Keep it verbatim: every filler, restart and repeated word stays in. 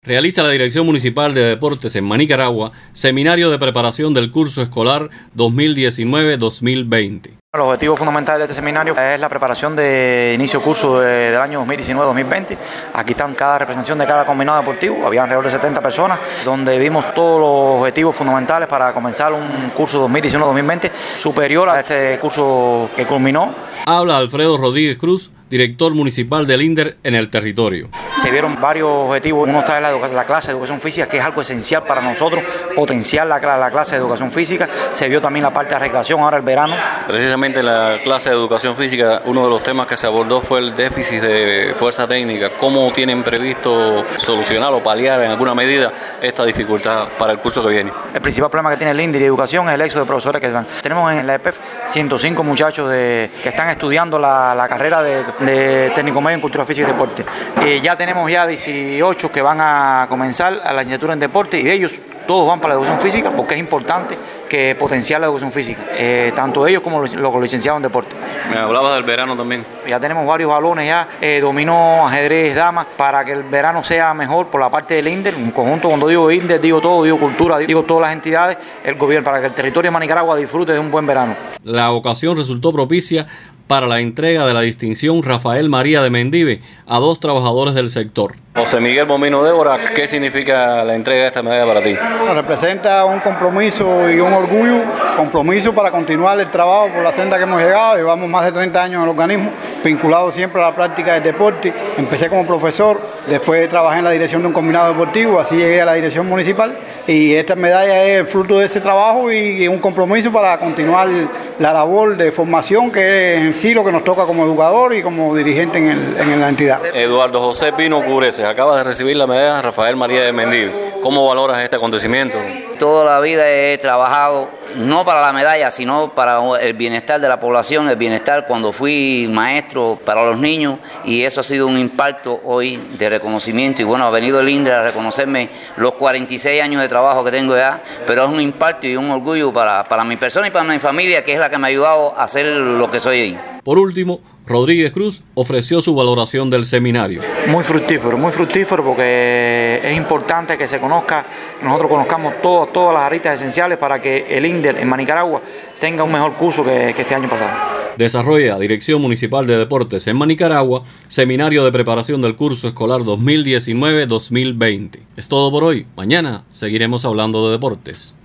Realiza la Dirección Municipal de Deportes en Manicaragua seminario de preparación del curso escolar dos mil diecinueve dos mil veinte. El objetivo fundamental de este seminario es la preparación de inicio de curso de, del año dos mil diecinueve dos mil veinte. Aquí están cada representación de cada combinado deportivo, había alrededor de setenta personas, donde vimos todos los objetivos fundamentales para comenzar un curso dos mil diecinueve dos mil veinte superior a este curso que culminó. Habla Alfredo Rodríguez Cruz, director municipal del INDER en el territorio. Se vieron varios objetivos. Uno está en la, la clase de educación física, que es algo esencial para nosotros, potenciar la, la clase de educación física. Se vio también la parte de recreación ahora el verano. Precisamente en la clase de educación física, uno de los temas que se abordó fue el déficit de fuerza técnica. ¿Cómo tienen previsto solucionar o paliar en alguna medida esta dificultad para el curso que viene? El principal problema que tiene el INDER y educación es el éxodo de profesores que están. Tenemos en la E P E F ciento cinco muchachos de, que están estudiando la, la carrera de, de técnico medio en cultura física y deporte. Eh, ya tenemos ya dieciocho que van a comenzar a la licenciatura en deporte y de ellos todos van para la educación física porque es importante que potenciar la educación física, eh, tanto ellos como los, los licenciados en deporte. Me hablabas del verano también. Ya tenemos varios balones ya, eh, dominó, ajedrez, damas, para que el verano sea mejor por la parte del INDER, un conjunto, cuando digo INDER, digo todo, digo cultura, digo todas las entidades, el gobierno, para que el territorio de Manicaragua disfrute de un buen verano. La ocasión resultó propicia para la entrega de la distinción Rafael María de Mendive a dos trabajadores del sector. José Miguel Momino Débora, ¿qué significa la entrega de esta medalla para ti? Representa un compromiso y un orgullo, compromiso para continuar el trabajo por la senda que hemos llegado. Llevamos más de treinta años en el organismo, vinculado siempre a la práctica del deporte. Empecé como profesor, después trabajé en la dirección de un combinado deportivo, así llegué a la dirección municipal y esta medalla es el fruto de ese trabajo y un compromiso para continuar la labor de formación que es en sí lo que nos toca como educador y como dirigente en, el, en la entidad. Eduardo José Pino Cureces, acaba de recibir la medalla Rafael María de Mendive. ¿Cómo valoras este acontecimiento? Toda la vida he trabajado no para la medalla, sino para el bienestar de la población, el bienestar cuando fui maestro para los niños, y eso ha sido un impacto hoy de reconocimiento. Y bueno, ha venido el INDER a reconocerme los cuarenta y seis años de trabajo que tengo ya, pero es un impacto y un orgullo para, para mi persona y para mi familia, que es la que me ha ayudado a ser lo que soy hoy. Por último, Rodríguez Cruz ofreció su valoración del seminario. Muy fructífero, muy fructífero porque es importante que se conozca, que nosotros conozcamos todas, todas las aristas esenciales para que el INDER en Manicaragua tenga un mejor curso que, que este año pasado. Desarrolla Dirección Municipal de Deportes en Manicaragua seminario de preparación del curso escolar dos mil diecinueve dos mil veinte. Es todo por hoy. Mañana seguiremos hablando de deportes.